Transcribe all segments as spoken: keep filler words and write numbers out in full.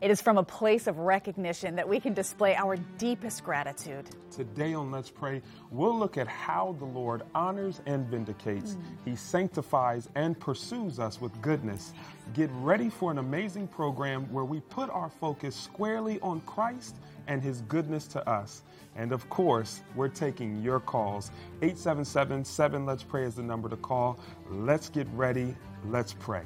It is from a place of recognition that we can display our deepest gratitude. Today on Let's Pray, we'll look at how the Lord honors and vindicates. Mm. He sanctifies and pursues us with goodness. Get ready for an amazing program where we put our focus squarely on Christ and his goodness to us. And of course, we're taking your calls. eight seven seven, seven Let's Pray is the number to call. Let's get ready. Let's pray.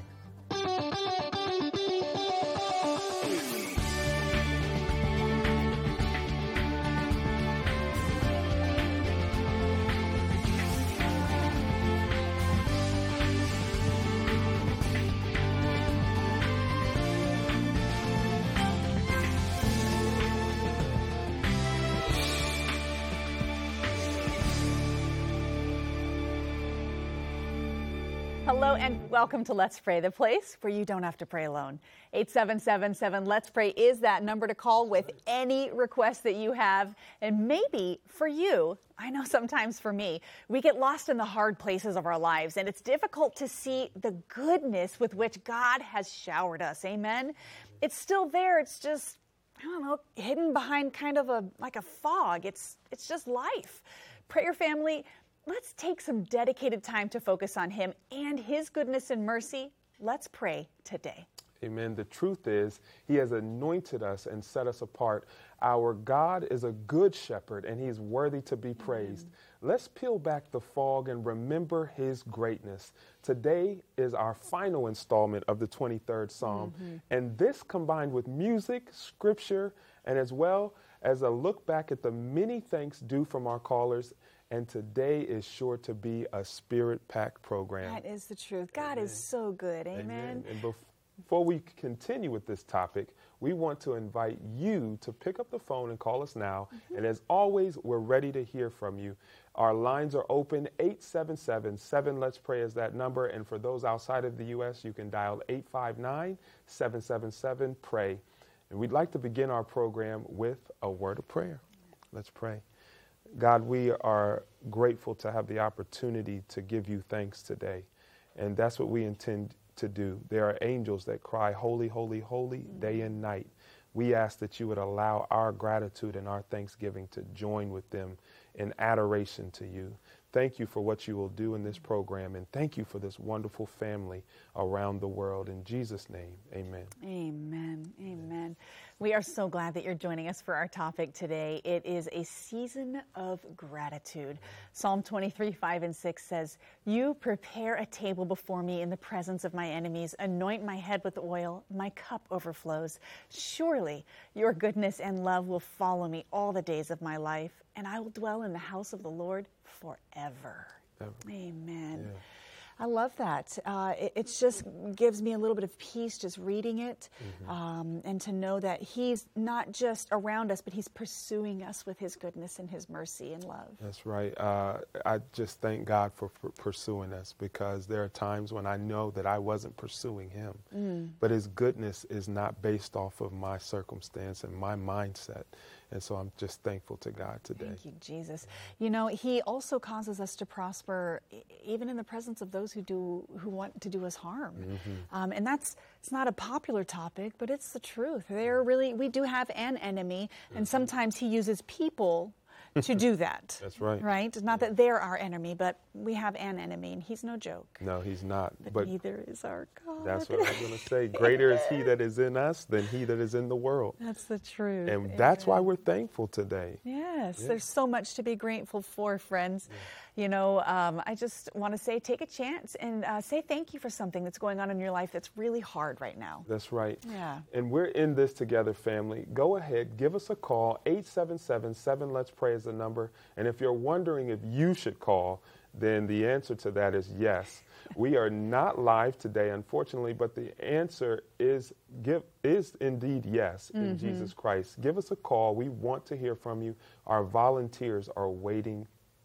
Hello and welcome to Let's Pray, the place where you don't have to pray alone. eight seven seven, seven Let's Pray is that number to call with any request that you have. And maybe for you, I know sometimes for me, we get lost in the hard places of our lives and it's difficult to see the goodness with which God has showered us. Amen? It's still there. It's just, I don't know, hidden behind kind of a like a fog. It's it's just life. Prayer family, let's take some dedicated time to focus on him and his goodness and mercy. Let's pray today. Amen. The truth is, he has anointed us and set us apart. Our God is a good shepherd, and he is worthy to be praised. Amen. Let's peel back the fog and remember his greatness. Today is our final installment of the twenty-third Psalm, mm-hmm. and this combined with music, scripture, and as well as a look back at the many thanks due from our callers. And today is sure to be a spirit-packed program. That is the truth. God Amen. Is so good. Amen. Amen. And bef- before we continue with this topic, we want to invite you to pick up the phone and call us now. Mm-hmm. And as always, we're ready to hear from you. Our lines are open. eight seven seven, seven Let's Pray is that number. And for those outside of the U S, you can dial eight five nine, seven seven seven, pray. And we'd like to begin our program with a word of prayer. Let's pray. God, we are grateful to have the opportunity to give you thanks today. And that's what we intend to do. There are angels that cry, holy, holy, holy, mm-hmm. day and night. We ask that you would allow our gratitude and our thanksgiving to join with them in adoration to you. Thank you for what you will do in this program, and thank you for this wonderful family around the world. In Jesus' name, amen. Amen. Amen. We are so glad that you're joining us for our topic today. It is a season of gratitude. Psalm twenty-three, five and six says, "You prepare a table before me in the presence of my enemies. Anoint my head with oil. My cup overflows. Surely your goodness and love will follow me all the days of my life, and I will dwell in the house of the Lord forever." Ever. Amen. Yeah. I love that. Uh, it it just gives me a little bit of peace just reading it, mm-hmm. um, and to know that he's not just around us, but he's pursuing us with his goodness and his mercy and love. That's right. Uh, I just thank God for, for pursuing us, because there are times when I know that I wasn't pursuing him, mm. but his goodness is not based off of my circumstance and my mindset. And so I'm just thankful to God today. Thank you, Jesus. You know, he also causes us to prosper even in the presence of those who do who want to do us harm. Mm-hmm. Um, and that's it's not a popular topic, but it's the truth. They're really we do have an enemy, mm-hmm. and sometimes he uses people to do that. That's right. Right? Not that they're our enemy, but we have an enemy, and he's no joke. No, he's not. But, but neither is our God. That's what I was going to say. Greater is he that is in us than he that is in the world. That's the truth. And Amen. That's why we're thankful today. Yes, yeah. There's so much to be grateful for, friends. Yeah. You know, um, I just want to say, take a chance and uh, say thank you for something that's going on in your life that's really hard right now. That's right. Yeah. And we're in this together, family. Go ahead, give us a call. eight seven seven, seven Let's Pray is the number. And if you're wondering if you should call, then the answer to that is yes. We are not live today, unfortunately, but the answer is give is indeed yes in mm-hmm. Jesus Christ. Give us a call. We want to hear from you. Our volunteers are waiting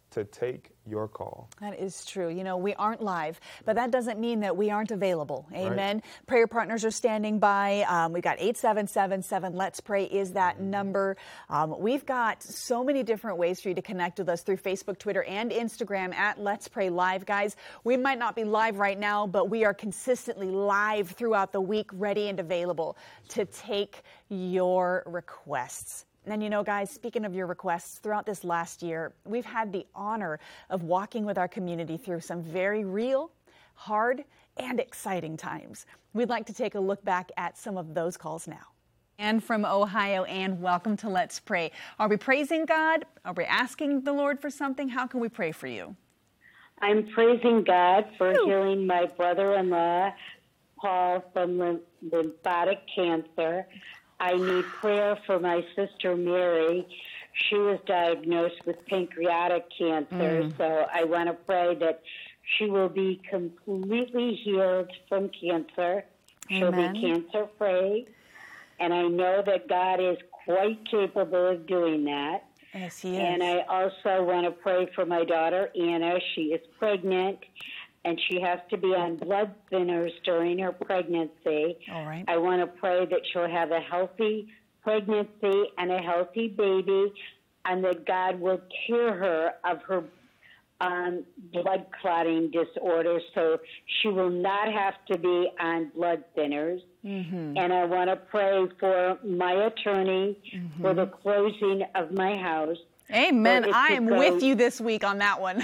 to take your call. That is true. You know, we aren't live, but that doesn't mean that we aren't available. Amen. Right. Prayer partners are standing by. Um, we've got eight seven seven seven Let's Pray is that number. Um, we've got so many different ways for you to connect with us through Facebook, Twitter, and Instagram at Let's Pray Live. Guys, we might not be live right now, but we are consistently live throughout the week, ready and available to take your requests. And you know, guys, speaking of your requests, throughout this last year, we've had the honor of walking with our community through some very real, hard, and exciting times. We'd like to take a look back at some of those calls now. Ann from Ohio, Ann, welcome to Let's Pray. Are we praising God? Are we asking the Lord for something? How can we pray for you? I'm praising God for healing my brother-in-law, Paul, from lymphatic cancer. I need prayer for my sister Mary. She was diagnosed with pancreatic cancer, mm. so I want to pray that she will be completely healed from cancer. She'll Amen. be cancer-free, and I know that God is quite capable of doing that. Yes, he is. And I also want to pray for my daughter, Anna. She is pregnant, and she has to be on blood thinners during her pregnancy. All right. I want to pray that she'll have a healthy pregnancy and a healthy baby, and that God will cure her of her um, blood clotting disorder, so she will not have to be on blood thinners. Mm-hmm. And I want to pray for my attorney mm-hmm. for the closing of my house. Amen. I am with you this week on that one.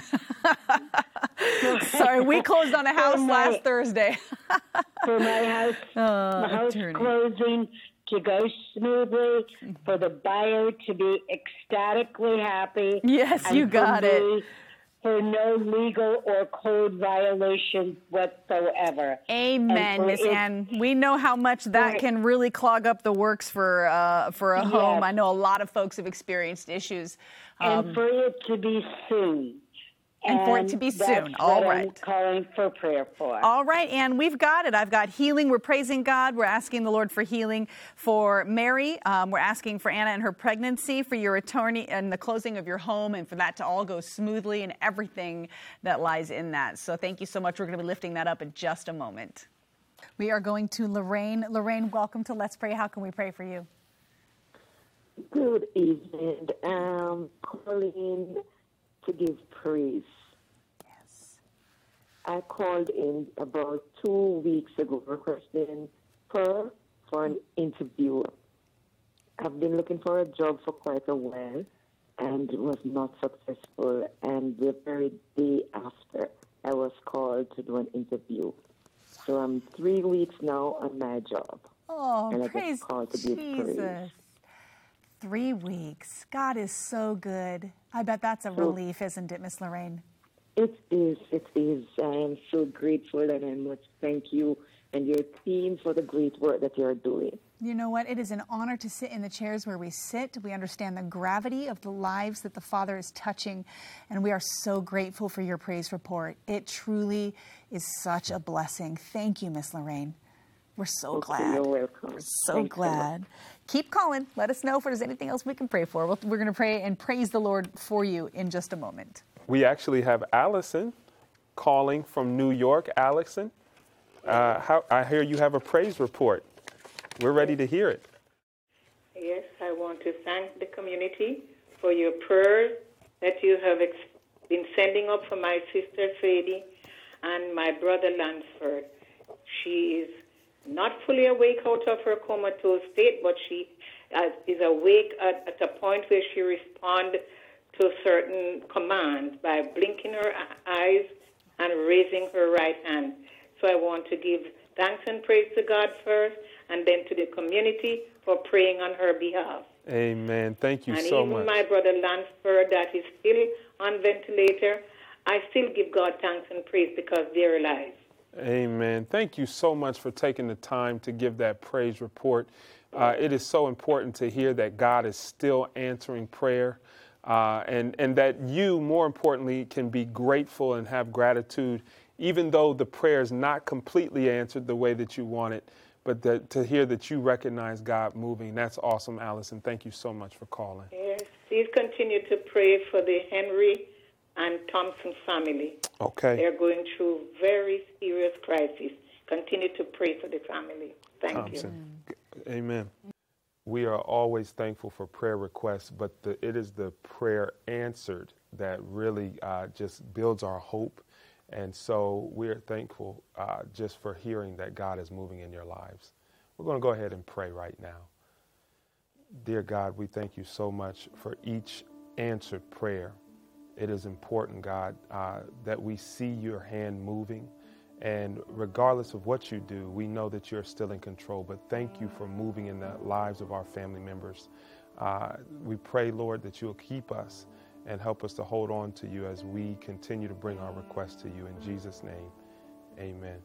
Sorry, we closed on a house my, last Thursday. For my house, uh, my house attorney. closing to go smoothly, for the buyer to be ecstatically happy. Yes, you got me, it. For no legal or code violations whatsoever. Amen, Miss Ann. We know how much that can really clog up the works for uh, for a yes. home. I know a lot of folks have experienced issues. Um, and for it to be soon. And, and for it to be soon. All right. I'm calling for prayer for. All right, Ann, we've got it. I've got healing. We're praising God. We're asking the Lord for healing for Mary. Um, we're asking for Anna and her pregnancy, for your attorney and the closing of your home, and for that to all go smoothly and everything that lies in that. So thank you so much. We're going to be lifting that up in just a moment. We are going to Lorraine. Lorraine, welcome to Let's Pray. How can we pray for you? Good evening. Um, calling to give praise. Yes. I called in about two weeks ago requesting prayer for an interview. I've been looking for a job for quite a while and was not successful. And the very day after, I was called to do an interview. So I'm three weeks now on my job. Oh, and I praise just called to give Jesus. praise. Three weeks. God is so good. I bet that's a relief, isn't it, Miss Lorraine? It is. It is. I am so grateful, and I must thank you and your team for the great work that you're doing. You know what? It is an honor to sit in the chairs where we sit. We understand the gravity of the lives that the Father is touching, and we are so grateful for your praise report. It truly is such a blessing. Thank you, Miss Lorraine. We're so Okay, glad. you're welcome. We're so Thanks glad. Keep calling. Let us know if there's anything else we can pray for. We're going to pray and praise the Lord for you in just a moment. We actually have Allison calling from New York. Allison, uh, how, I hear you have a praise report. We're ready to hear it. Yes, I want to thank the community for your prayers that you have ex- been sending up for my sister Sadie and my brother Lansford. She is not fully awake out of her comatose state, but she uh, is awake at, at a point where she responds to certain commands by blinking her eyes and raising her right hand. So I want to give thanks and praise to God first, and then to the community for praying on her behalf. Amen. Thank you and so much. And much. even my brother Lansford, that is still on ventilator, I still give God thanks and praise because they're alive. Amen. Thank you so much for taking the time to give that praise report. Uh, it is so important to hear that God is still answering prayer, uh, and, and that you, more importantly, can be grateful and have gratitude, even though the prayer is not completely answered the way that you want it, but that, to hear that you recognize God moving. That's awesome, Allison. Thank you so much for calling. Yes. Please continue to pray for the Henry and Thompson family. Okay. They're going through very serious crisis. Continue to pray for the family. Thank Thompson. you. Amen. We are always thankful for prayer requests, but the, it is the prayer answered that really uh, just builds our hope. And so we're thankful uh, just for hearing that God is moving in your lives. We're going to go ahead and pray right now. Dear God, we thank you so much for each answered prayer. It is important, God, uh, that we see your hand moving. And regardless of what you do, we know that you're still in control. But thank you for moving in the lives of our family members. Uh, we pray, Lord, that you'll keep us and help us to hold on to you as we continue to bring our requests to you. In Jesus' name, amen.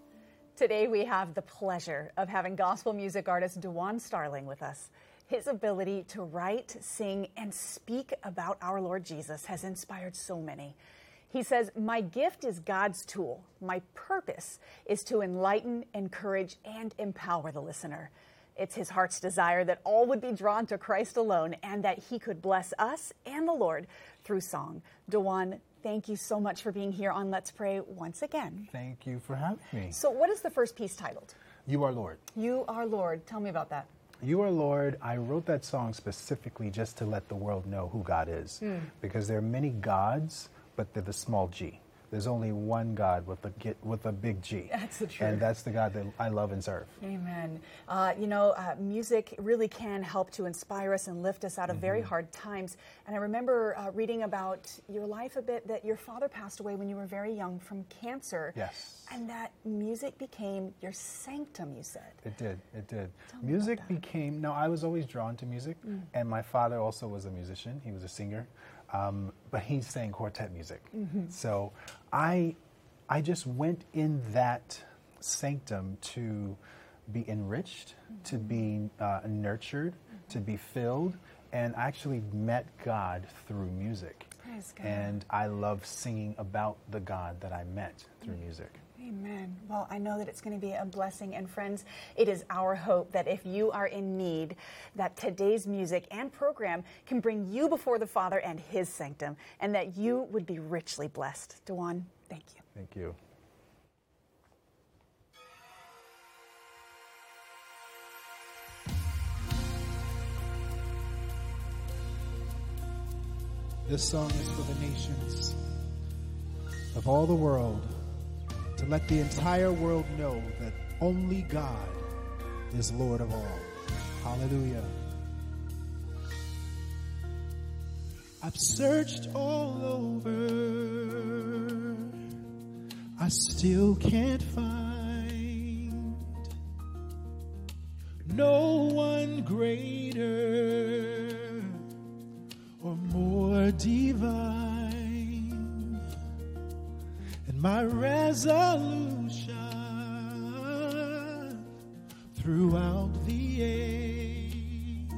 Today we have the pleasure of having gospel music artist DeJuan Starling with us. His ability to write, sing, and speak about our Lord Jesus has inspired so many. He says, "My gift is God's tool. My purpose is to enlighten, encourage, and empower the listener. It's his heart's desire that all would be drawn to Christ alone and that he could bless us and the Lord through song." DeJuan, thank you so much for being here on Let's Pray once again. Thank you for having me. So what is the first piece titled? You Are Lord. You Are Lord. Tell me about that. You Are Lord, I wrote that song specifically just to let the world know who God is. Mm. Because there are many gods, but they're the small g. There's only one God with a get, with a big G. That's the truth. And that's the God that I love and serve. Amen. Uh, you know, uh, music really can help to inspire us and lift us out of mm-hmm. very hard times. And I remember uh, reading about your life a bit, that your father passed away when you were very young from cancer. Yes. And that music became your sanctum, you said. It did. It did. Tell music became, no, I was always drawn to music. Mm. And my father also was a musician. He was a singer. Um, but he sang quartet music. Mm-hmm. So I, I just went in that sanctum to be enriched, mm-hmm. to be uh, nurtured, mm-hmm. to be filled, and actually met God through music. Praise God. And I love singing about the God that I met through mm-hmm. music. Amen. Well, I know that it's going to be a blessing. And friends, it is our hope that if you are in need, that today's music and program can bring you before the Father and his sanctum, and that you would be richly blessed. DeJuan, thank you. Thank you. This song is for the nations of all the world, to let the entire world know that only God is Lord of all. Hallelujah. I've searched all over, I still can't find no one greater or more divine. And my resolution throughout the age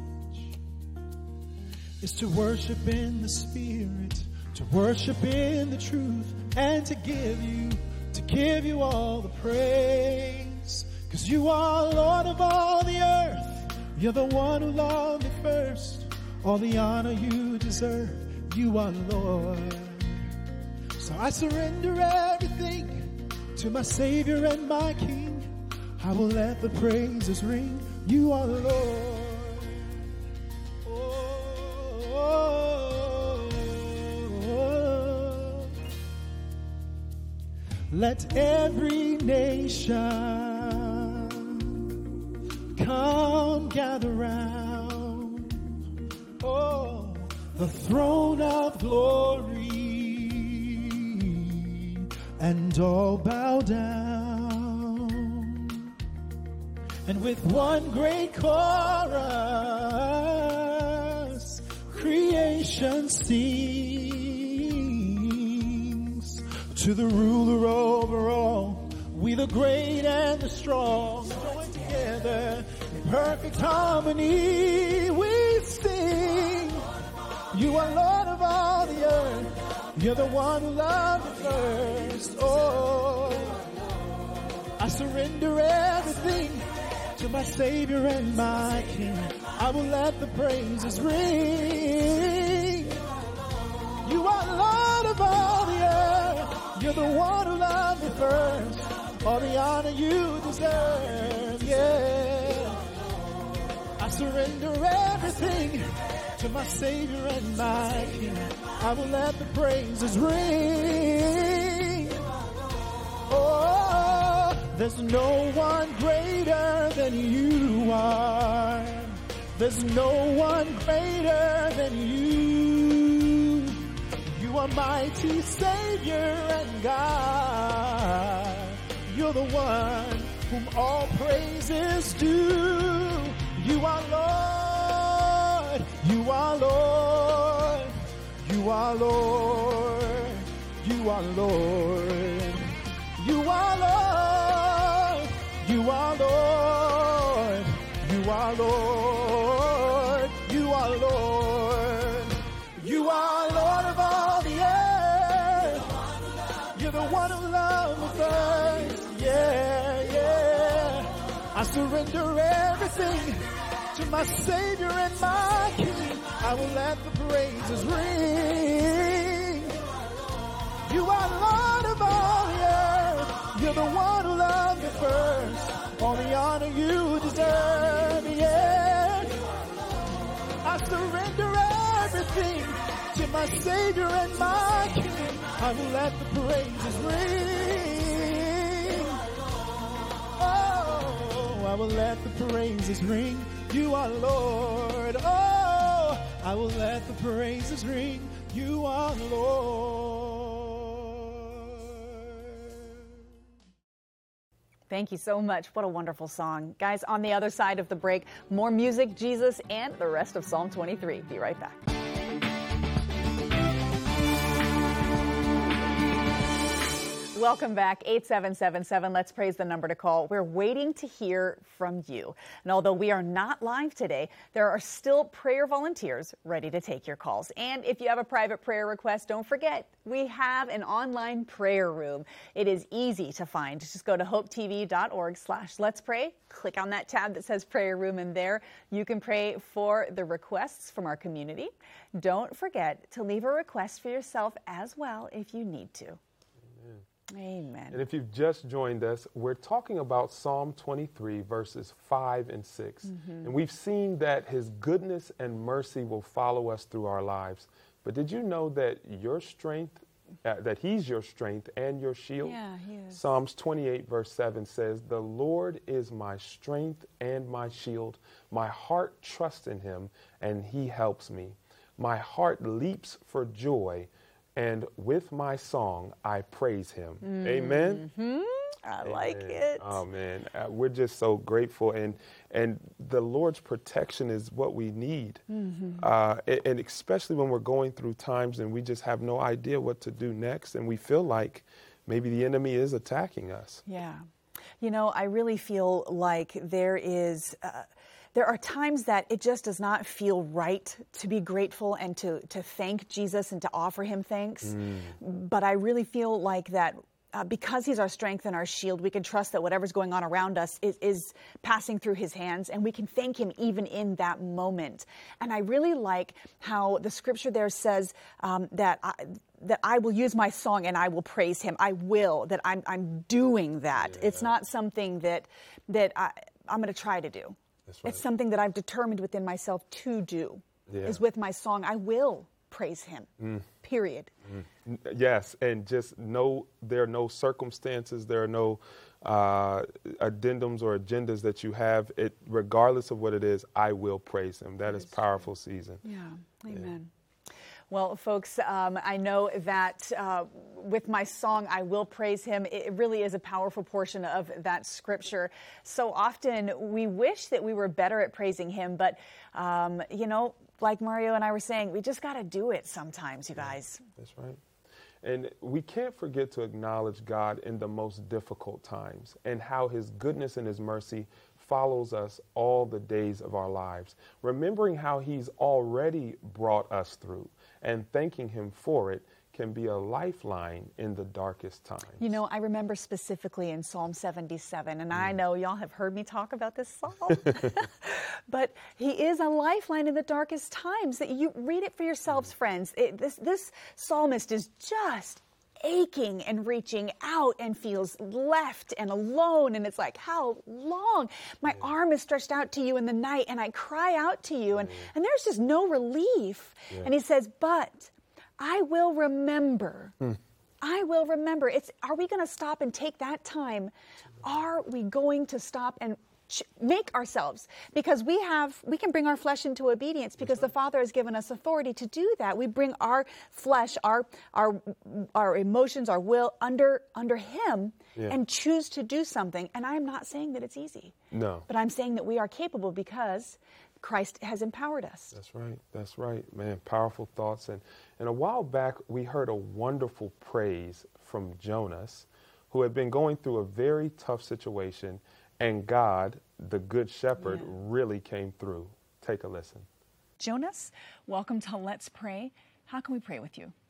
is to worship in the Spirit, to worship in the truth, and to give you, to give you all the praise. 'Cause you are Lord of all the earth. You're the one who loved me first. All the honor you deserve, you are Lord. So I surrender everything to my Savior and my King. I will let the praises ring. You are Lord. Oh, oh, oh. Let every nation come gather round. Oh, the throne of glory, and all bow down. And with one great chorus, creation sings to the ruler over all. We the great and the strong, join together in perfect harmony. We sing, you are Lord of all the earth. You're the one who loved me first. Oh, I surrender everything to my Savior and my King. I will let the praises ring. You are Lord of of all the earth. You're the one who loved me first. All the honor you deserve, yeah. I surrender everything to my Savior and my King. I will let the praises ring. Oh, there's no one greater than you are. There's no one greater than you. You are mighty Savior and God. You're the one whom all praises due. You are Lord. You are Lord. You are Lord. You are Lord. You are Lord. You are Lord. You are Lord. You are Lord. You are Lord of all the earth. You're the one who loved me first. Yeah, yeah. I surrender everything to my Savior and my King. I will let the praises ring. You are Lord of all the earth. You're the one who loved me first. All the honor you deserve, yeah. I surrender everything to my Savior and my King. I will let the praises ring. Oh, I will let the praises ring. You are Lord. Oh, I will let the praises ring. You are Lord. Thank you so much. What a wonderful song. Guys, on the other side of the break, more music, Jesus, and the rest of Psalm twenty-three. Be right back. Welcome back. eight seven seven seven, let's praise the number to call. We're waiting to hear from you. And although we are not live today, there are still prayer volunteers ready to take your calls. And if you have a private prayer request, don't forget, we have an online prayer room. It is easy to find. Just go to hopetv.org slash let's pray. Click on that tab that says prayer room, and there you can pray for the requests from our community. Don't forget to leave a request for yourself as well if you need to. Amen. And if you've just joined us, we're talking about Psalm twenty-three, verses five and six. Mm-hmm. And we've seen that his goodness and mercy will follow us through our lives. But did you know that your strength, uh, that he's your strength and your shield? Yeah, he is. Psalms twenty-eight, verse seven says, "The Lord is my strength and my shield. My heart trusts in him, and he helps me. My heart leaps for joy, and with my song, I praise him." Mm-hmm. Amen. I Amen. like it. Oh, man. Uh, we're just so grateful. And and the Lord's protection is what we need. Mm-hmm. Uh, and, and especially when we're going through times and we just have no idea what to do next. And we feel like maybe the enemy is attacking us. Yeah. You know, I really feel like there is... Uh, There are times that it just does not feel right to be grateful and to, to thank Jesus and to offer him thanks. Mm. But I really feel like that uh, because he's our strength and our shield, we can trust that whatever's going on around us is, is passing through his hands, and we can thank him even in that moment. And I really like how the scripture there says um, that I, that I will use my song and I will praise him. I will, that I'm, I'm doing that. Yeah. It's not something that, that I, I'm going to try to do. Right. It's something that I've determined within myself to do, yeah. is with my song, I will praise him, mm. period. Mm. Yes, and just know there are no circumstances, there are no uh, addendums or agendas that you have. It, regardless of what it is, I will praise him. That is powerful season. Yeah, amen. Yeah. Well, folks, um, I know that uh, with my song, I will praise him. It really is a powerful portion of that scripture. So often we wish that we were better at praising him, but, um, you know, like Mario and I were saying, we just got to do it sometimes, you guys. That's right. And we can't forget to acknowledge God in the most difficult times and how his goodness and his mercy follows us all the days of our lives. Remembering how he's already brought us through and thanking him for it can be a lifeline in the darkest times. You know, I remember specifically in Psalm seventy-seven, and mm. I know y'all have heard me talk about this psalm, but he is a lifeline in the darkest times. That you read it for yourselves, friends. It, this this psalmist is just aching and reaching out and feels left and alone, and it's like, how long? My yeah. arm is stretched out to you in the night, and I cry out to you, and, yeah. and there's just no relief. Yeah. And he says, but I will remember. Hmm. I will remember. It's, are we going to stop and take that time? Are we going to stop and ch- make ourselves? Because we have, we can bring our flesh into obedience because the Father has given us authority to do that. We bring our flesh, our our our emotions, our will under under Him yeah. and choose to do something. And I'm not saying that it's easy. No. But I'm saying that we are capable because Christ has empowered us. That's right. That's right, man. Powerful thoughts. And, and a while back, we heard a wonderful praise from Jonas, who had been going through a very tough situation, and God, the Good Shepherd, yeah. really came through. Take a listen. Jonas, welcome to Let's Pray. How can we pray with you?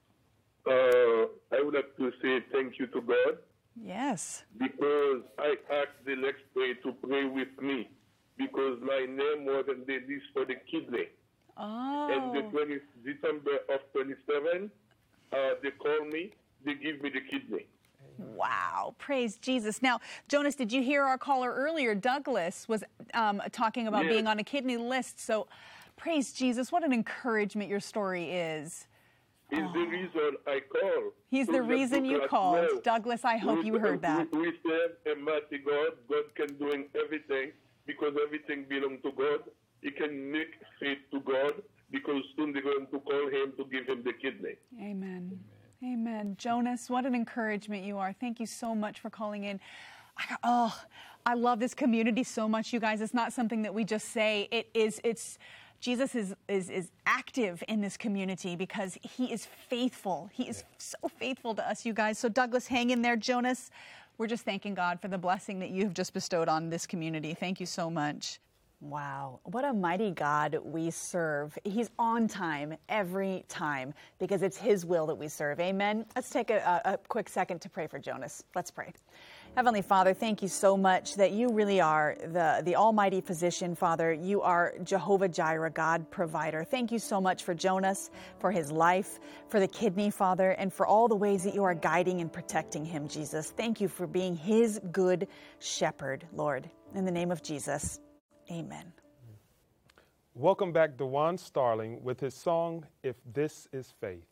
Uh, I would like to say thank you to God. Yes. Because I asked the Let's Pray to pray with me. Because my name was on the list for the kidney. Oh. And the twentieth December of twenty-seven, uh, they called me, they give me the kidney. Wow. Praise Jesus. Now, Jonas, did you hear our caller earlier? Douglas was um, talking about yes. being on a kidney list. So praise Jesus. What an encouragement your story is. He's oh. the reason I called. He's so the reason you called. Well. Douglas, I hope we, you heard that. We, we serve a mighty God. God can do everything. Because everything belongs to God, he can make faith to God because soon they're going to call him to give him the kidney. Amen. Amen. Amen. Jonas, what an encouragement you are. Thank you so much for calling in. I, oh, I love this community so much, you guys. It's not something that we just say. It is, it's, Jesus is, is, is active in this community because he is faithful. He is so faithful to us, you guys. So Douglas, hang in there. Jonas, we're just thanking God for the blessing that you've just bestowed on this community. Thank you so much. Wow, what a mighty God we serve. He's on time every time because it's his will that we serve. Amen. Let's take a, a quick second to pray for Jonas. Let's pray. Heavenly Father, thank you so much that you really are the, the almighty physician, Father. You are Jehovah Jireh, God provider. Thank you so much for Jonas, for his life, for the kidney, Father, and for all the ways that you are guiding and protecting him, Jesus. Thank you for being his good shepherd, Lord. In the name of Jesus, amen. Welcome back, Dewan Starling, with his song, If This Is Faith.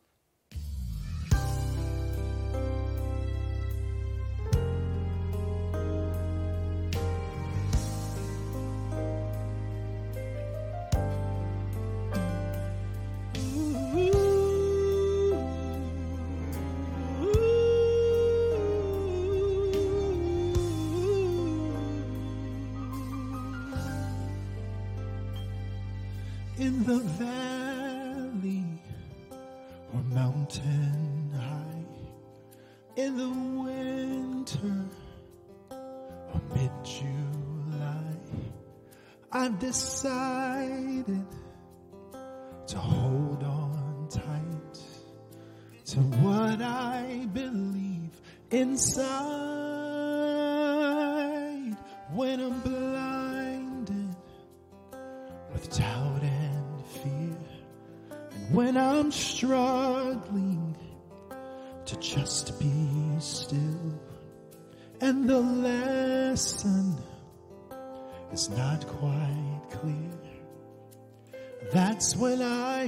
In the valley or mountain high, in the winter or mid-July, I've decided to hold on tight to what I believe inside. When I'm blinded with doubt and fear, and when I'm struggling to just be still, and the lesson is not quite clear, that's when I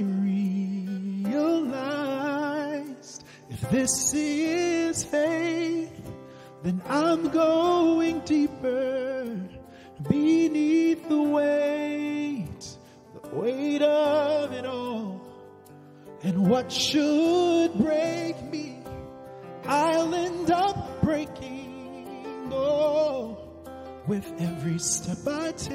realized if this is faith, then I'm going deeper beneath the weight, the weight of it all. And what should break me, I'll end up breaking, oh, with every step I take.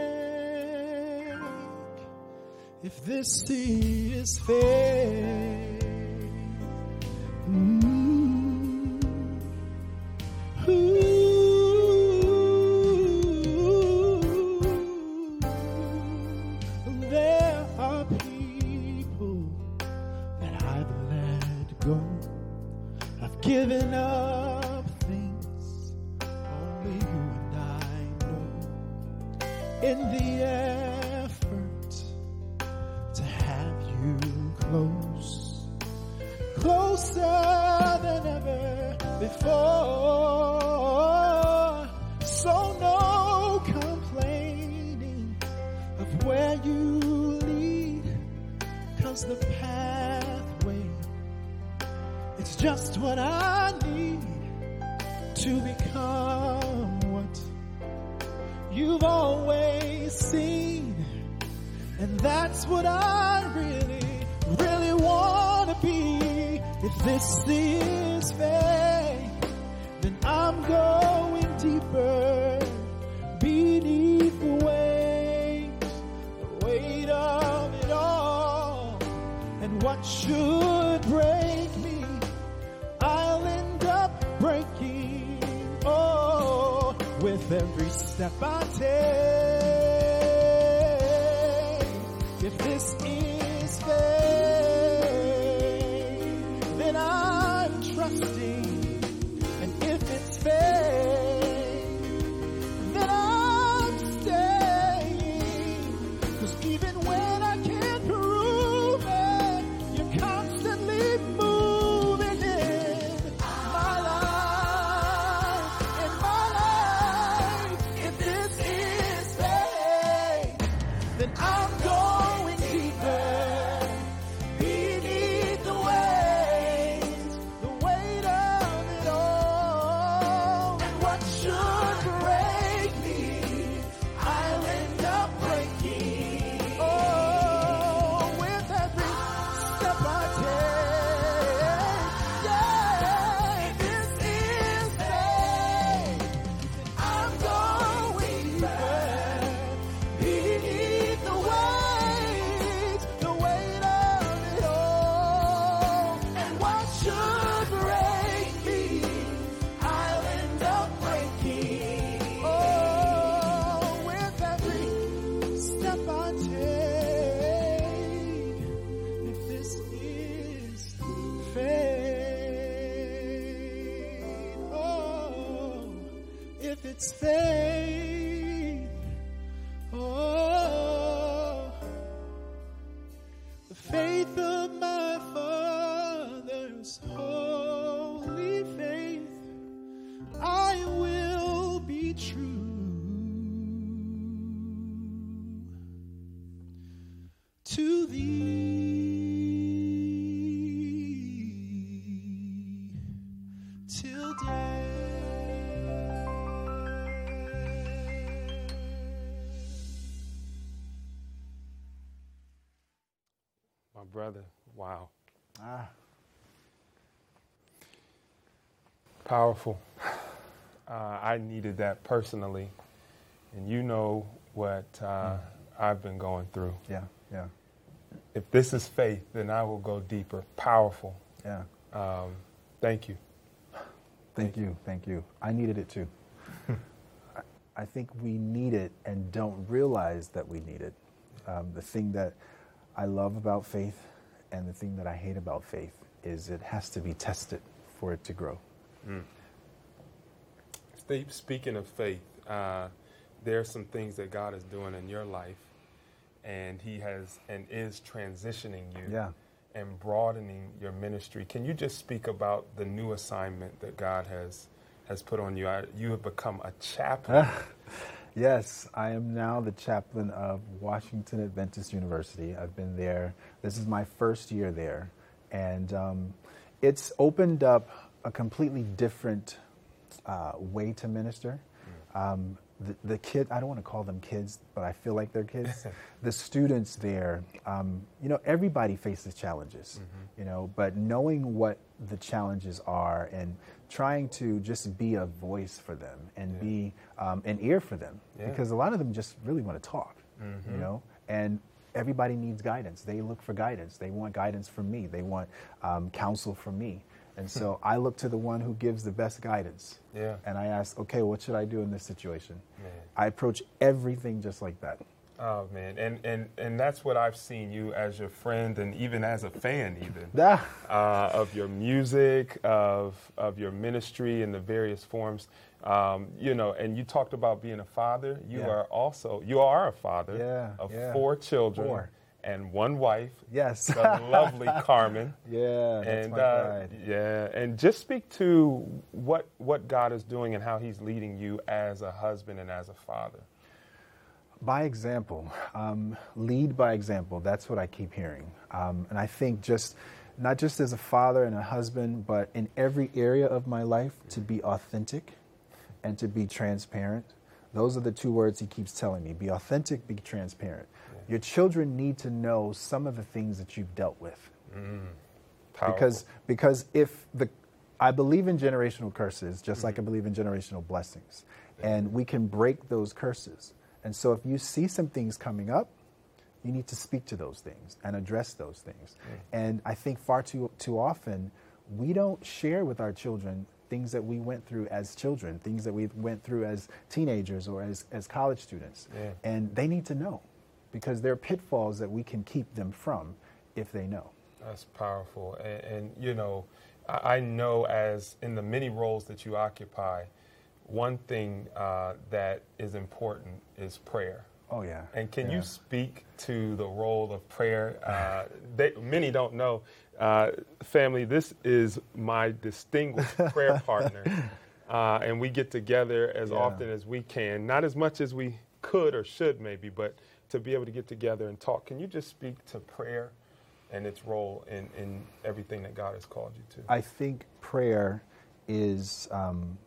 If this is faith, mm-hmm. Ooh. There are people that I've let in the effort to have you close, closer than ever before. So no complaining of where you lead, 'cause the pathway, it's just what I need to become what you've always seen. And that's what I really, really want to be. If this is faith, then I'm going deeper beneath the weight, the weight of it all. And what should break me, I'll end up breaking. Oh, with every step I take. If this is faith, then I'm trusting. And if it's faith, then I'm staying. 'Cause even when I can't prove it, you're constantly moving in my life, in my life. If this is faith, then I'm going deeper beneath the weight, the weight of it all. And what should break me, I'll end up breaking. Oh, with every step I take. Yeah, this is faith. I'm going deeper beneath the weight, the weight of it all. And what should break me, I'll end up breaking. Oh, with every step I take. If this is faith, oh, if it's faith, oh, the faith of my father's holy faith, I will be true to thee till death. My brother, wow. Ah. Powerful. Uh, I needed that personally. And you know what uh, I've been going through. Yeah, yeah, If this is faith, then I will go deeper. Powerful. yeah. Um, thank you. Thank you, thank you. I needed it too. I- I think we need it and don't realize that we need it. Um, the thing that I love about faith and the thing that I hate about faith is it has to be tested for it to grow. Steve, speaking of faith, uh, there are some things that God is doing in your life, and He has and is transitioning you Yeah. and broadening your ministry. Can you just speak about the new assignment that God has has put on you? I, you have become a chaplain. Yes, I am now the chaplain of Washington Adventist University. I've been there. This is my first year there. And um, it's opened up a completely different uh, way to minister. Um, the, the kid, I don't want to call them kids, but I feel like they're kids. The students there, um, you know, everybody faces challenges, you know, but knowing what the challenges are and trying to just be a voice for them and Yeah. be um, an ear for them, Yeah. because a lot of them just really want to talk, you know, and everybody needs guidance. They look for guidance. They want guidance from me. They want um, counsel from me. And so I look to the one who gives the best guidance. Yeah. And I ask, okay, what should I do in this situation? Man. I approach everything just like that. Oh, man. And, and, and that's what I've seen you as your friend and even as a fan, even, Ah. uh, of your music, of, of your ministry in the various forms. Um, you know, and you talked about being a father. You Yeah. are also, you are a father Yeah, of yeah. four children Four. and one wife. Yes. The lovely Carmen. Yeah, that's and my uh, bride. yeah, and just speak to what what God is doing and how He's leading you as a husband and as a father. By example, um, lead by example. That's what I keep hearing, um, and I think just not just as a father and a husband, but in every area of my life, to be authentic and to be transparent. Those are the two words He keeps telling me: be authentic, be transparent. Yeah. Your children need to know some of the things that you've dealt with, Mm. because because if the I believe in generational curses, just Mm-hmm. like I believe in generational blessings, and we can break those curses. And so if you see some things coming up, you need to speak to those things and address those things. Mm. And I think far too too often, we don't share with our children things that we went through as children, things that we went through as teenagers or as, as college students. Yeah. And they need to know, because there are pitfalls that we can keep them from if they know. That's powerful. And, and you know, I, I know as in the many roles that you occupy, one thing uh, that is important is prayer. Oh, yeah. And can yeah. you speak to the role of prayer? Uh, they, many don't know. Uh, family, this is my distinguished prayer partner. Uh, and we get together as Yeah. often as we can. Not as much as we could or should maybe, but to be able to get together and talk. Can you just speak to prayer and its role in, in everything that God has called you to? I think prayer is... Um,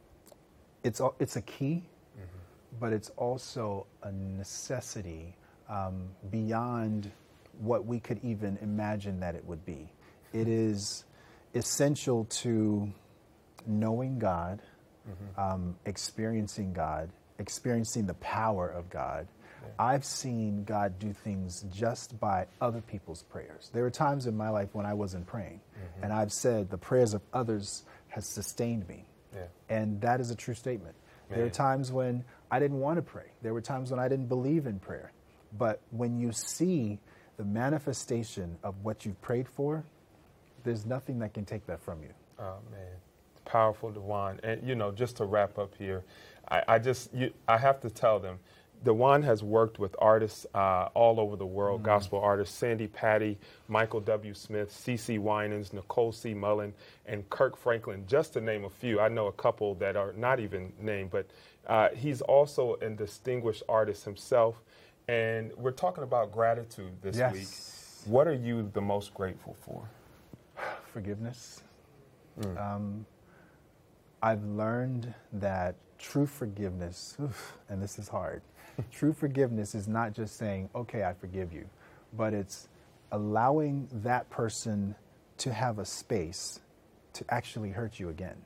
It's a, it's a key, mm-hmm. but it's also a necessity um, beyond what we could even imagine that it would be. It is essential to knowing God, mm-hmm. um, experiencing God, experiencing the power of God. Yeah. I've seen God do things just by other people's prayers. There were times in my life when I wasn't praying, mm-hmm. and I've said the prayers of others has sustained me. Yeah. And that is a true statement. Man. There are times when I didn't want to pray. There were times when I didn't believe in prayer. But when you see the manifestation of what you've prayed for, there's nothing that can take that from you. Oh, man. It's powerful, DeJuan. And, you know, just to wrap up here, I, I just, you, I have to tell them, DeJuan has worked with artists uh, all over the world, mm-hmm. gospel artists, Sandy Patty, Michael W. Smith, CeCe Winans, Nicole C. Mullen, and Kirk Franklin, just to name a few. I know a couple that are not even named, but uh, he's also a distinguished artist himself. And we're talking about gratitude this yes. week. What are you the most grateful for? Forgiveness. Mm. Um, I've learned that true forgiveness, oof, and this is hard, true forgiveness is not just saying, okay, I forgive you, but it's allowing that person to have a space to actually hurt you again.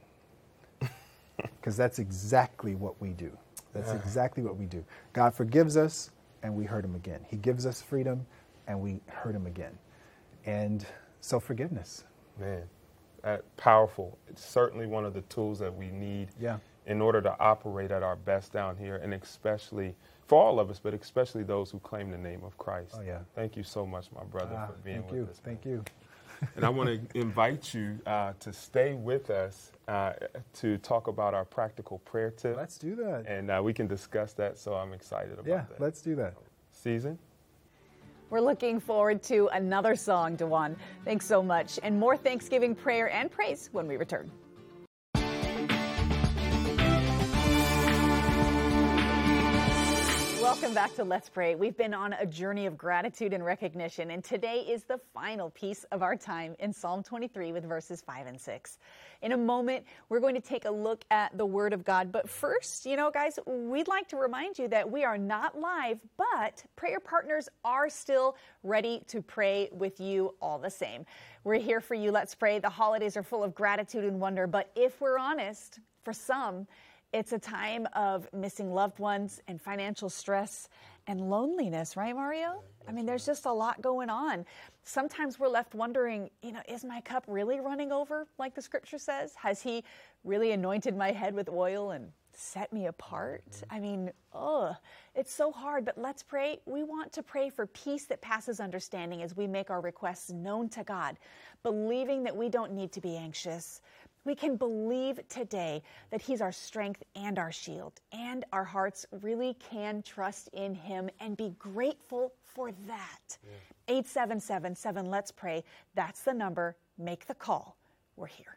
Because that's exactly what we do. That's exactly what we do. God forgives us, and we hurt him again. He gives us freedom, and we hurt him again. And so forgiveness. Man, that powerful. It's certainly one of the tools that we need. Yeah. In order to operate at our best down here, and especially for all of us, but especially those who claim the name of Christ. Oh, yeah. Thank you so much, my brother, ah, for being thank with you. us. Thank man. you. And I want to invite you uh, to stay with us uh, to talk about our practical prayer tip. Let's do that. And uh, we can discuss that, so I'm excited about yeah, that. let's do that. Season? We're looking forward to another song, DeJuan. Thanks so much. And more Thanksgiving prayer and praise when we return. Welcome back to Let's Pray. We've been on a journey of gratitude and recognition, and today is the final piece of our time in Psalm twenty-three with verses five and six. In a moment, we're going to take a look at the Word of God. But first, you know, guys, we'd like to remind you that we are not live, but prayer partners are still ready to pray with you all the same. We're here for you. Let's pray. The holidays are full of gratitude and wonder, but if we're honest, for some, it's a time of missing loved ones and financial stress and loneliness, right, Mario? I mean, there's just a lot going on. Sometimes we're left wondering, you know, is my cup really running over like the scripture says? Has he really anointed my head with oil and set me apart. Mm-hmm. I mean, ugh, it's so hard, but let's pray. We want to pray for peace that passes understanding as we make our requests known to God, believing that we don't need to be anxious. We can believe today that He's our strength and our shield, and our hearts really can trust in Him and be grateful for that. Yeah. eight seven seven seven, let's pray. That's the number. Make the call. We're here.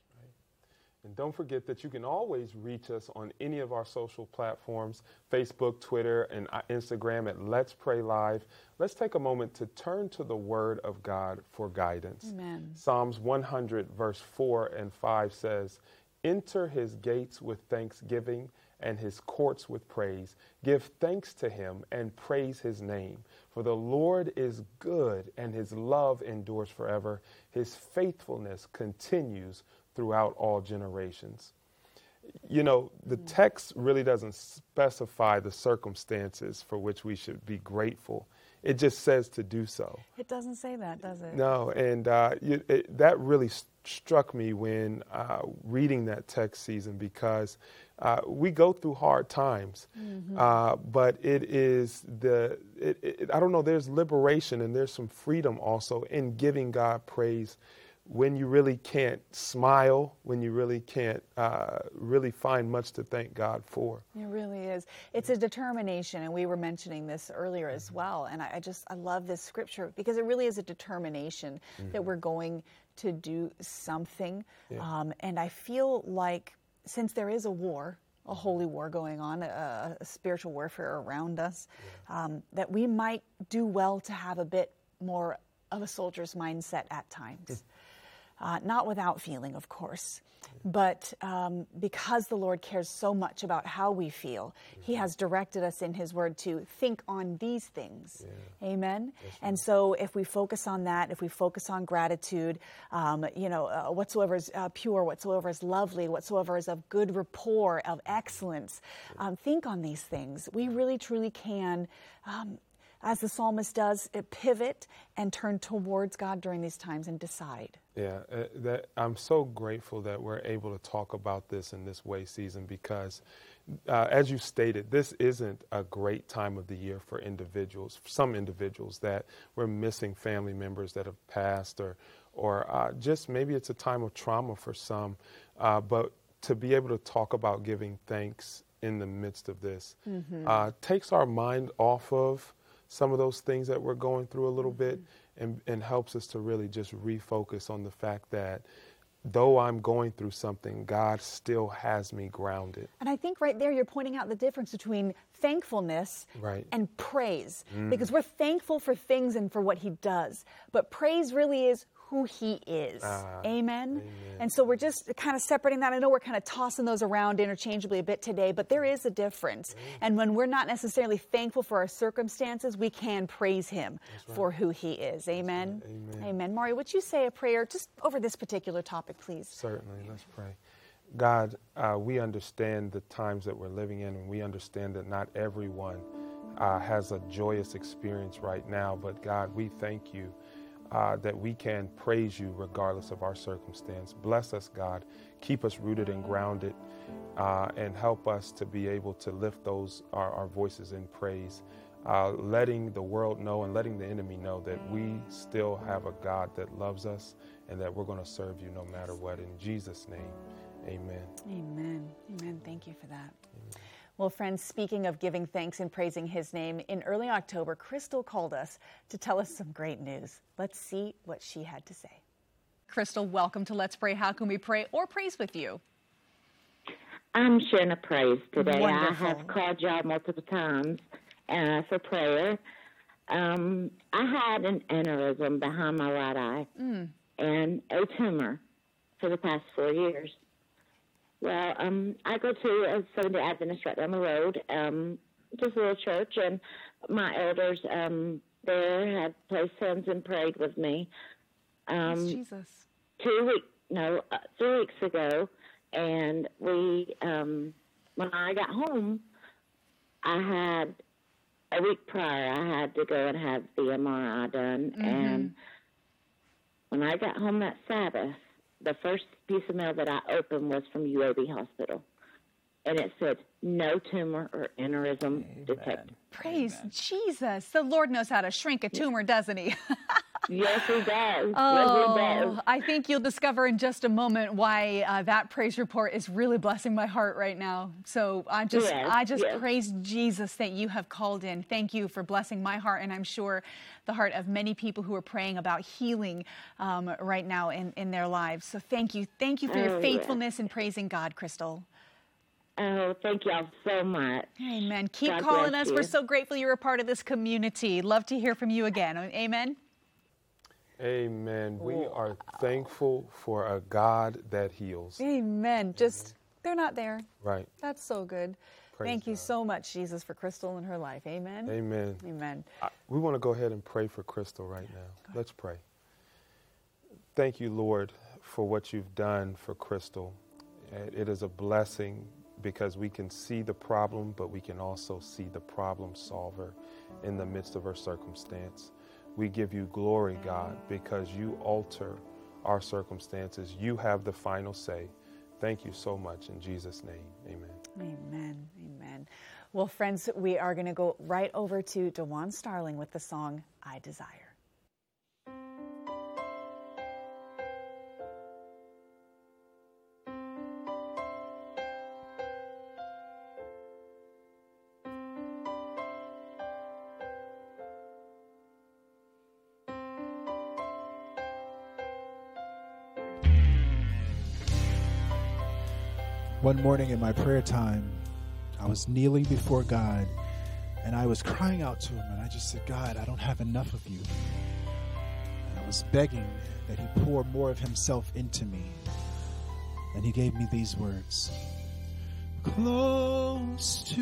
And don't forget that you can always reach us on any of our social platforms, Facebook, Twitter, and Instagram at Let's Pray Live. Let's take a moment to turn to the Word of God for guidance. Amen. Psalms one hundred, verse four and five says, "Enter His gates with thanksgiving and His courts with praise. Give thanks to Him and praise His name. For the Lord is good and His love endures forever. His faithfulness continues throughout all generations." You know, the text really doesn't specify the circumstances for which we should be grateful. It just says to do so. It doesn't say that, does it? No, and uh, you, it, that really st- struck me when uh, reading that text season, because uh, we go through hard times, mm-hmm. uh, but it is the, it, it, I don't know, there's liberation and there's some freedom also in giving God praise when you really can't smile, when you really can't uh, really find much to thank God for. It really is. It's a determination, and we were mentioning this earlier as well, and I, I just, I love this scripture because it really is a determination mm-hmm. that we're going to do something. Yeah. Um, and I feel like since there is a war, a holy war going on, a, a spiritual warfare around us, yeah. um, that we might do well to have a bit more of a soldier's mindset at times. Uh, not without feeling, of course, but um, because the Lord cares so much about how we feel, He has directed us in His Word to think on these things. Yeah. Amen? Right. And so if we focus on that, if we focus on gratitude, um, you know, uh, whatsoever is uh, pure, whatsoever is lovely, whatsoever is of good rapport, of excellence, um, think on these things. We really, truly can um, as the psalmist does, pivot and turn towards God during these times and decide. Yeah, uh, that, I'm so grateful that we're able to talk about this in this way season because, uh, as you stated, this isn't a great time of the year for individuals, some individuals that we're missing family members that have passed, or, or uh, just maybe it's a time of trauma for some. Uh, but to be able to talk about giving thanks in the midst of this mm-hmm. uh, takes our mind off of some of those things that we're going through a little mm-hmm. bit and, and helps us to really just refocus on the fact that though I'm going through something, God still has me grounded. And I think right there you're pointing out the difference between thankfulness right. and praise. Mm. Because we're thankful for things and for what He does. But praise really is who He is. Ah, amen? amen? And so we're just kind of separating that. I know we're kind of tossing those around interchangeably a bit today, but there is a difference. Mm. And when we're not necessarily thankful for our circumstances, we can praise Him right. for who He is. Amen? Right. Amen. Amen. Maury, would you say a prayer just over this particular topic, please? Certainly. Let's pray. God, uh, we understand the times that we're living in, and we understand that not everyone uh, has a joyous experience right now. But God, we thank You Uh, that we can praise You regardless of our circumstance. Bless us, God. Keep us rooted and grounded uh, and help us to be able to lift those our, our voices in praise, uh, letting the world know and letting the enemy know that we still have a God that loves us and that we're going to serve You no matter what. In Jesus' name, amen. Amen. Amen. Thank you for that. Amen. Well, friends, speaking of giving thanks and praising His name, in early October, Crystal called us to tell us some great news. Let's see what she had to say. Crystal, welcome to Let's Pray. How can we pray or praise with you? I'm sharing a praise today. Wonderful. I have called y'all multiple times uh, for prayer. Um, I had an aneurysm behind my right eye mm. and a tumor for the past four years. Well, um, I go to a Seventh-day Adventist right down the road, um, just a little church, and my elders um, there had placed hands and prayed with me. Um, yes, Jesus. Two weeks, no, uh, three weeks ago, and we, um, when I got home, I had a week prior, I had to go and have the M R I done, mm-hmm. and when I got home that Sabbath, the first piece of mail that I opened was from U A B Hospital. and it said no tumor or aneurysm detected. Praise Amen. Jesus. The Lord knows how to shrink a tumor, doesn't he? Yes, he does. Oh, yes, he does. I think you'll discover in just a moment why uh, that praise report is really blessing my heart right now. So I just, yes, I just yes. praise Jesus that you have called in. Thank you for blessing my heart, and I'm sure the heart of many people who are praying about healing um, right now in, in their lives. So thank you. Thank you for your oh, faithfulness yes. in praising God, Crystal. Oh, thank y'all so much. Amen. Keep God calling bless us. you. We're so grateful you're a part of this community. Love to hear from you again. Amen. Amen. We are thankful for a God that heals. Amen. Just, they're not there. Right. That's so good. Praise Thank you God. so much, Jesus, for Crystal and her life. Amen. Amen. Amen. I, we want to go ahead and pray for Crystal right now. Let's pray. Thank you, Lord, for what you've done for Crystal. It is a blessing because we can see the problem, but we can also see the problem solver in the midst of her circumstance. We give you glory, God, because you alter our circumstances. You have the final say. Thank you so much. In Jesus' name, amen. Amen. Amen. Well, friends, we are going to go right over to DeJuan Starling with the song, I Desire. One morning in my prayer time, I was kneeling before God, and I was crying out to him, and I just said, God, I don't have enough of you. And I was begging that he pour more of himself into me. And he gave me these words: close to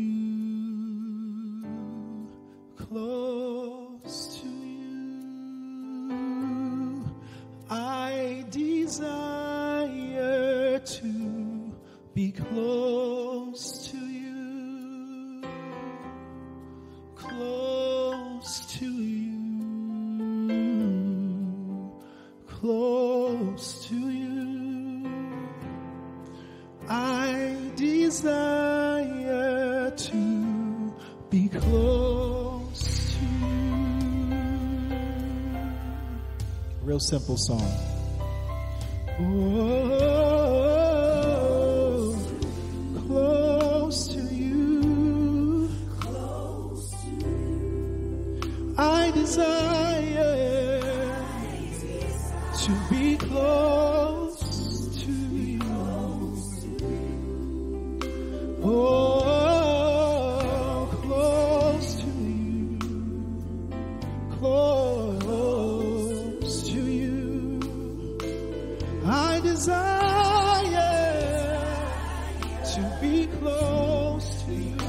you, close to you, I desire to be close to you, close to you, close to you. I desire to be close to you. Real simple song. Oh, close to you, close to you. I desire to be close to you. Oh, close to you, close to you. I desire to be close to you,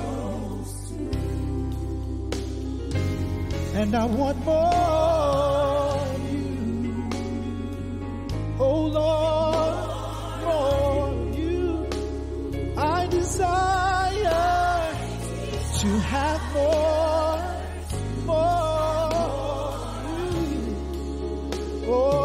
and I want more of you, oh Lord, more of you. I desire to have more, more of you, oh.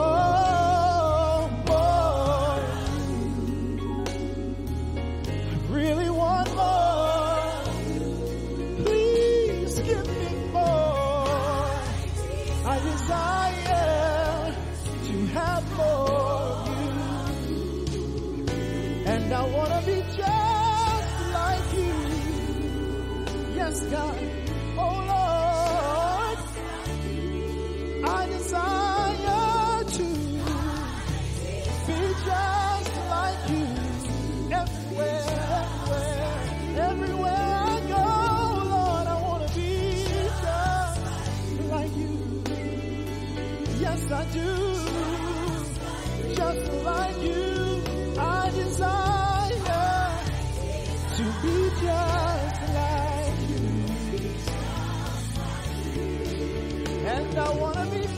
And I want to be just like you. Yes, God. Oh, Lord. I desire to be just like you. Everywhere, everywhere, everywhere I go, Lord, I want to be just like you. Yes, I do. Just like you. I desire to be just like you, and I want to be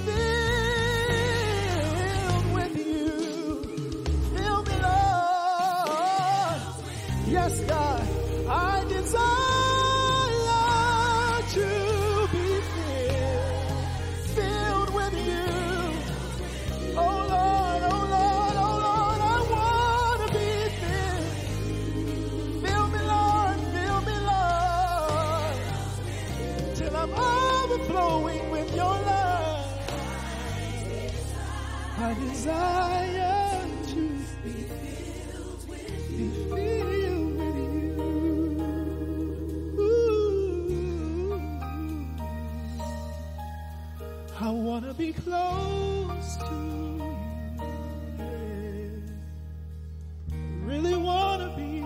filled with you. Fill me, Lord. Yes, God, I desire to be filled, filled with you. Oh Lord, oh Lord, oh Lord, I want to be filled. Fill I desire to be filled with you. Be filled with you. Ooh. I want to be close to you. Yeah. Really want to be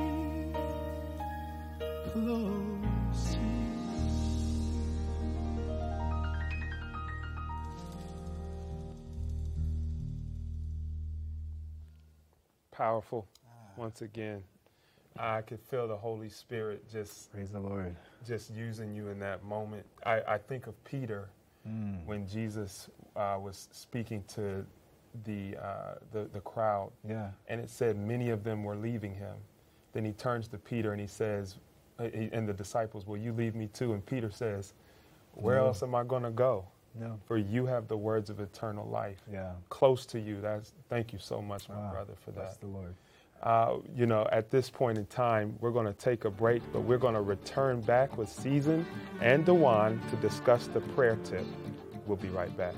close to you. Powerful. Once again, I could feel the Holy Spirit just Praise the Lord. just using you in that moment. I, I think of Peter mm. when Jesus uh, was speaking to the, uh, the the crowd, Yeah. and it said many of them were leaving him. Then he turns to Peter and he says, uh, he, and the disciples, "Will you leave me too?" And Peter says, "Where No. else am I going to go? No. For you have the words of eternal life." Yeah. Close to you. That's thank you so much, my Wow. brother, for Bless that. the Lord. Uh, you know, at this point in time, we're going to take a break, but we're going to return back with Season and Dewan to discuss the prayer tip. We'll be right back.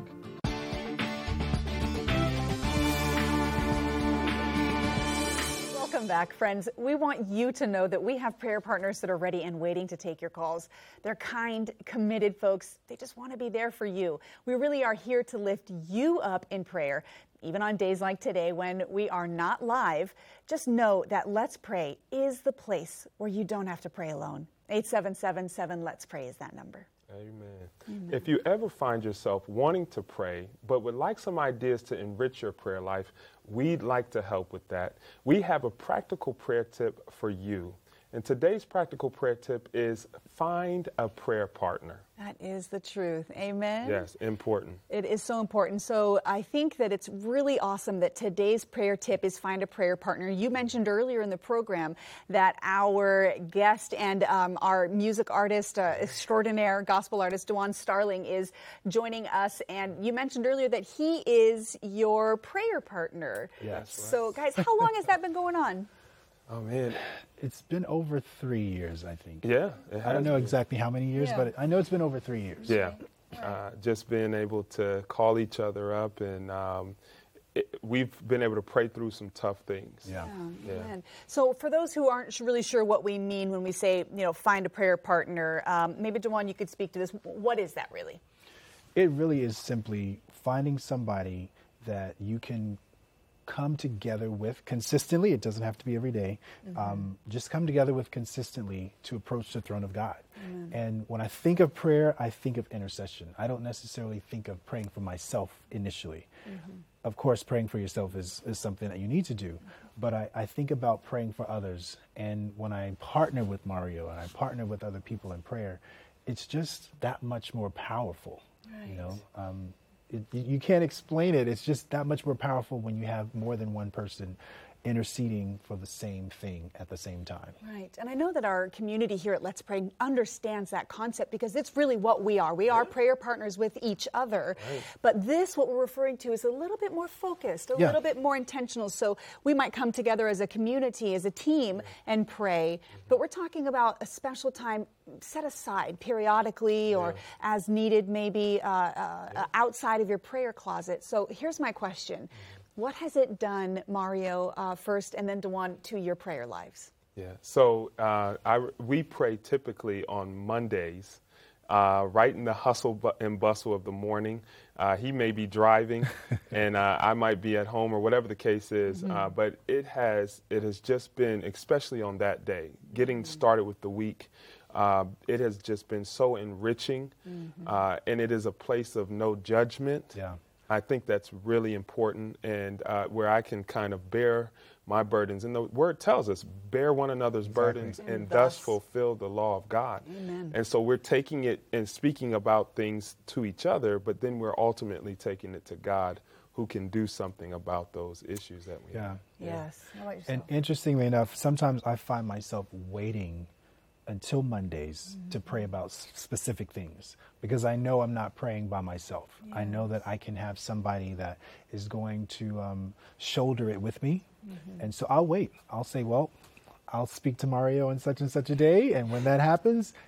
Welcome back, friends. We want you to know that we have prayer partners that are ready and waiting to take your calls. They're kind, committed folks. They just want to be there for you. We really are here to lift you up in prayer. Even on days like today when we are not live, just know that Let's Pray is the place where you don't have to pray alone. eight seven seven seven Let's Pray is that number. Amen. Amen. If you ever find yourself wanting to pray, but would like some ideas to enrich your prayer life, we'd like to help with that. We have a practical prayer tip for you. And today's practical prayer tip is find a prayer partner. That is the truth. Amen. Yes, important. It is so important. So I think that it's really awesome that today's prayer tip is find a prayer partner. You mentioned earlier in the program that our guest and um, our music artist uh, extraordinaire, gospel artist, Dewan Starling, is joining us. And you mentioned earlier that he is your prayer partner. Yes. So guys, how long has that been going on? Oh, man. It's been over three years, I think. Yeah. It I don't know has been. exactly how many years, Yeah. but I know it's been over three years. Yeah. Uh, just being able to call each other up, and um, it, we've been able to pray through some tough things. Yeah. Yeah. Amen. So for those who aren't really sure what we mean when we say, you know, find a prayer partner, um, maybe, Dewan, you could speak to this. What is that really? It really is simply finding somebody that you can come together with consistently. It doesn't have to be every day. Mm-hmm. Um, just come together with consistently to approach the throne of God. Mm-hmm. And when I think of prayer, I think of intercession. I don't necessarily think of praying for myself initially. Mm-hmm. Of course, praying for yourself is, is something that you need to do. Mm-hmm. But I, I think about praying for others. And when I partner with Mario and I partner with other people in prayer, it's just that much more powerful. Right. You know, um, It, you can't explain it. It's just that much more powerful when you have more than one person interceding for the same thing at the same time. Right. And I know that our community here at Let's Pray understands that concept because it's really what we are. We are yeah. prayer partners with each other. Right. But this, what we're referring to, is a little bit more focused, a yeah. little bit more intentional. So we might come together as a community, as a team, and pray. Mm-hmm. But we're talking about a special time set aside periodically or yeah. as needed, maybe uh, uh, yeah. outside of your prayer closet. So here's my question. Mm-hmm. What has it done, Mario, uh, first, and then Dewan, to your prayer lives? Yeah, so uh, I, we pray typically on Mondays, uh, right in the hustle bu- and bustle of the morning. Uh, he may be driving, and uh, I might be at home, or whatever the case is. Mm-hmm. Uh, but it has it has just been, especially on that day, getting mm-hmm. started with the week. Uh, it has just been so enriching, mm-hmm. uh, and it is a place of no judgment. Yeah. I think that's really important, and uh, where I can kind of bear my burdens. And the word tells us, bear one another's exactly. burdens and, and thus fulfill the law of God. Amen. And so we're taking it and speaking about things to each other, but then we're ultimately taking it to God, who can do something about those issues that we yeah. have. Yes. Yeah. And interestingly enough, sometimes I find myself waiting until Mondays mm-hmm. to pray about s- specific things because I know I'm not praying by myself. Yes. I know that I can have somebody that is going to um, shoulder it with me. Mm-hmm. And so I'll wait. I'll say, well, I'll speak to Mario on such and such a day. And when that happens,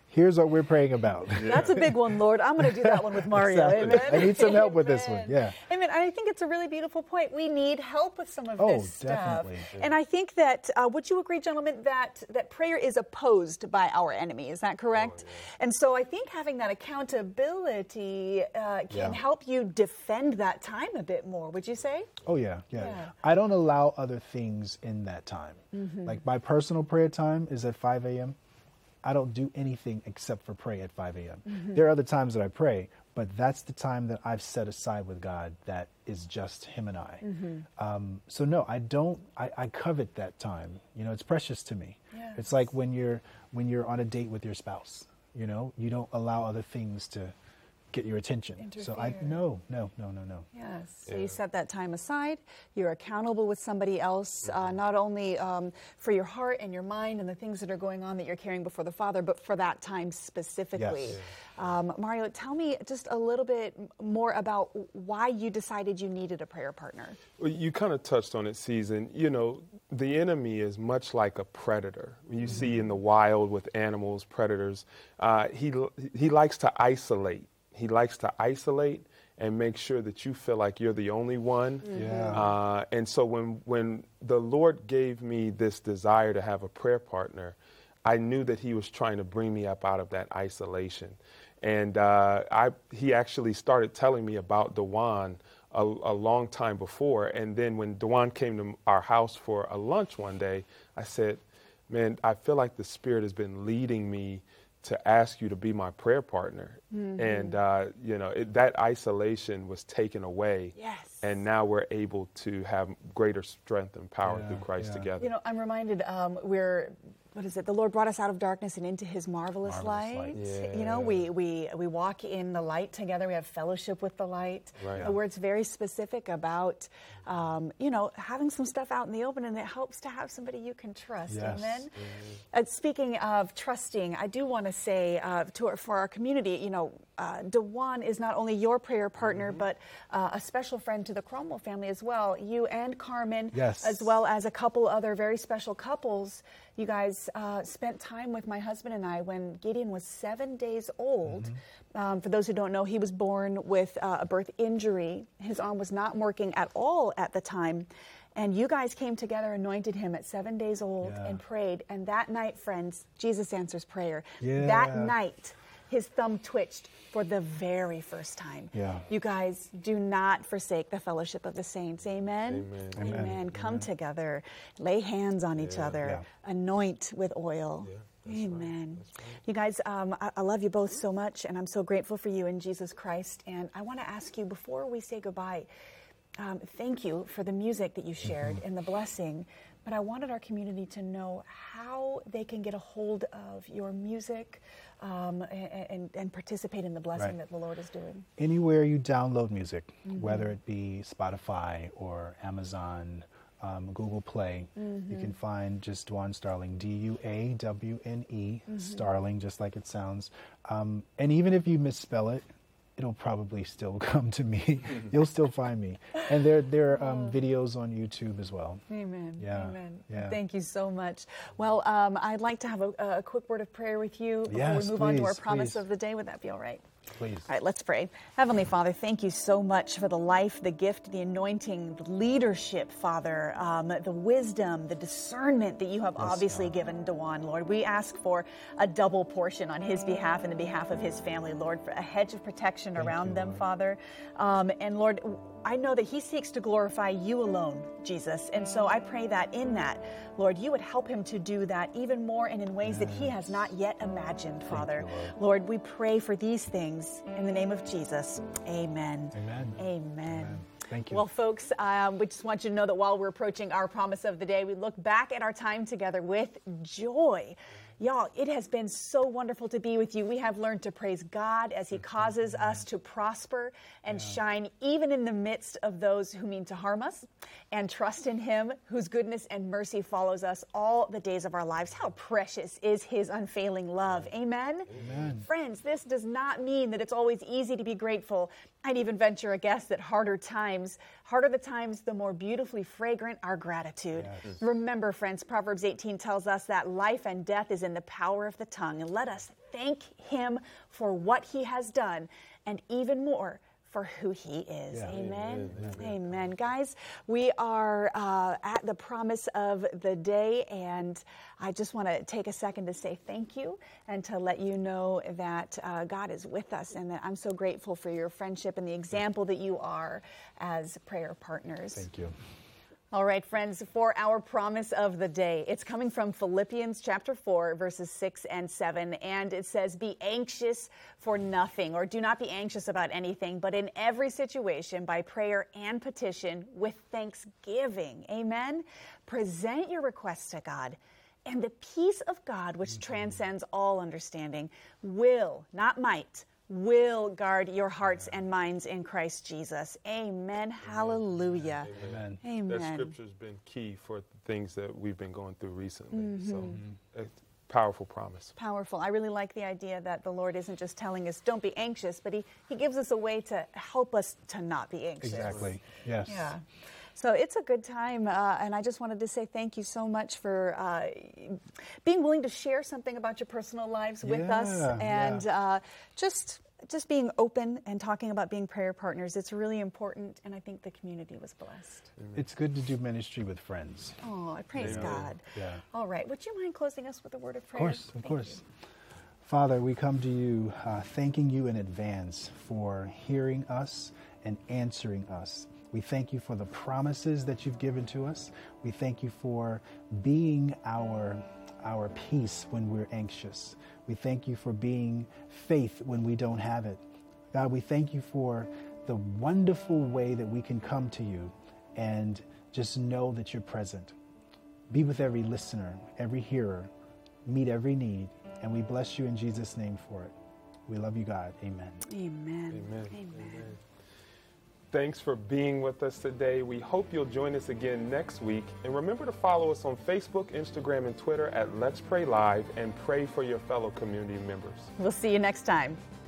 here's what we're praying about. That's a big one, Lord. I'm going to do that one with Mario. Exactly. Amen. I need some help with this one. Yeah. Amen. I think it's a really beautiful point. We need help with some of Oh, this stuff. definitely. And I think that, uh, would you agree, gentlemen, that, that prayer is opposed by our enemy? Is that correct? Oh, yeah. And so I think having that accountability uh, can Yeah. help you defend that time a bit more. Would you say? Oh, yeah, yeah. Yeah. I don't allow other things in that time. Mm-hmm. Like my personal prayer time is at five a.m. I don't do anything except for pray at five a.m. Mm-hmm. There are other times that I pray, but that's the time that I've set aside with God that is just him and I. Mm-hmm. Um, so no, I don't, I, I covet that time. You know, it's precious to me. Yes. It's like when you're, when you're on a date with your spouse, you know, you don't allow other things to get your attention. So I, Interfere. no, no, no, no, no. Yes. So Yeah. you set that time aside. You're accountable with somebody else, uh, not only um, for your heart and your mind and the things that are going on that you're carrying before the Father, but for that time specifically. Yes. Um, Mario, tell me just a little bit more about why you decided you needed a prayer partner. Well, you kind of touched on it, Season. You know, the enemy is much like a predator. You mm-hmm. see in the wild with animals, predators. Uh, he he likes to isolate. He likes to isolate and make sure that you feel like you're the only one. Mm-hmm. Yeah. Uh, and so when when the Lord gave me this desire to have a prayer partner, I knew that he was trying to bring me up out of that isolation. And uh, I, he actually started telling me about Dewan a, a long time before. And then when Dewan came to our house for a lunch one day, I said, man, I feel like the Spirit has been leading me to ask you to be my prayer partner. Mm-hmm. And, uh, you know, it, that isolation was taken away. Yes. And now we're able to have greater strength and power Yeah, through Christ yeah. together. You know, I'm reminded um, we're, what is it? The Lord brought us out of darkness and into his marvelous, Marvelous light. light. Yeah. You know, we, we, we walk in the light together. We have fellowship with the light. Right. The word's very specific about, um, you know, having some stuff out in the open, and it helps to have somebody you can trust. Yes. Amen. Mm-hmm. Uh, speaking of trusting, I do want to say uh, to our, for our community, you know, uh, Dewan is not only your prayer partner, Mm-hmm. but uh, a special friend to the Cromwell family as well. You and Carmen, Yes. as well as a couple other very special couples. You guys uh, spent time with my husband and I when Gideon was seven days old. Mm-hmm. Um, for those who don't know, he was born with uh, a birth injury. His arm was not working at all at the time. And you guys came together, anointed him at seven days old, Yeah. and prayed. And that night, friends, Jesus answers prayer. Yeah. That night, his thumb twitched for the very first time. Yeah. You guys do not forsake the fellowship of the saints. Amen? Amen. Amen. Amen. Come Amen. together. Lay hands on each other. Yeah. Anoint with oil. Yeah, Amen. You guys, um, I, I love you both so much, and I'm so grateful for you in Jesus Christ. And I want to ask you, before we say goodbye, um, thank you for the music that you shared Mm-hmm. and the blessing. But I wanted our community to know how they can get a hold of your music um, and, and, and participate in the blessing Right. that the Lord is doing. Anywhere you download music, whether it be Spotify or Amazon, um, Google Play, you can find just Dewan Starling, D U A W N E, Starling, just like it sounds. Um, and even if you misspell it, it'll probably still come to me. You'll still find me. And there, there are um, videos on YouTube as well. Amen. Yeah, Amen. yeah. Thank you so much. Well, um, I'd like to have a, a quick word of prayer with you before Yes, we move on to our please, promise please. of the day. Would that be all right? Please. All right, let's pray. Heavenly Father, thank you so much for the life, the gift, the anointing, the leadership, Father, um, the wisdom, the discernment that you have obviously given Dewan, Lord. We ask for a double portion on his behalf and the behalf of his family, Lord, for a hedge of protection around you, them, Lord. Father. Um, and Lord, I know that he seeks to glorify you alone, Jesus. And so I pray that in that, Lord, you would help him to do that even more and in ways that he has not yet imagined, Father. you, Lord. Lord, we pray for these things in the name of Jesus. Amen. Amen. Amen. Amen. Thank you. Well, folks, um, we just want you to know that while we're approaching our promise of the day, we look back at our time together with joy. Y'all, it has been so wonderful to be with you. We have learned to praise God as he causes us to prosper and shine even in the midst of those who mean to harm us, and trust in him whose goodness and mercy follows us all the days of our lives. How precious is his unfailing love. Amen? Amen. Friends, this does not mean that it's always easy to be grateful. I'd even venture a guess that harder times, harder the times, the more beautifully fragrant our gratitude. Yes. Remember, friends, Proverbs eighteen tells us that life and death is in in the power of the tongue. And let us thank him for what he has done, and even more for who he is. Yeah. Amen. Amen. Amen. Amen. Guys, we are uh, at the promise of the day, and I just want to take a second to say thank you and to let you know that uh, God is with us, and that I'm so grateful for your friendship and the example that you are as prayer partners. Thank you. All right, friends, for our promise of the day, it's coming from Philippians chapter four, verses six and seven, and it says, be anxious for nothing, or do not be anxious about anything, but in every situation, by prayer and petition, with thanksgiving, amen, present your requests to God, and the peace of God, which mm-hmm. transcends all understanding, will, not might, will guard your hearts and minds in Christ Jesus. Amen. Hallelujah. Amen. Amen. That scripture's been key for the things that we've been going through recently. Mm-hmm. So, a powerful promise. Powerful. I really like the idea that the Lord isn't just telling us, don't be anxious, but he, he gives us a way to help us to not be anxious. Exactly. Yes. Yeah. So it's a good time, uh, and I just wanted to say thank you so much for uh, being willing to share something about your personal lives with Yeah, us, and yeah. uh, just just being open and talking about being prayer partners. It's really important, and I think the community was blessed. It's good to do ministry with friends. Oh, I praise Yeah. God. Yeah. All right. Would you mind closing us with a word of Of prayer? course, of Thank course. you. Father, we come to you uh, thanking you in advance for hearing us and answering us. We thank you for the promises that you've given to us. We thank you for being our, our peace when we're anxious. We thank you for being faith when we don't have it. God, we thank you for the wonderful way that we can come to you and just know that you're present. Be with every listener, every hearer, meet every need, and we bless you in Jesus' name for it. We love you, God. Amen. Amen. Amen. Amen. Amen. Thanks for being with us today. We hope you'll join us again next week. And remember to follow us on Facebook, Instagram, and Twitter at Let's Pray Live, and pray for your fellow community members. We'll see you next time.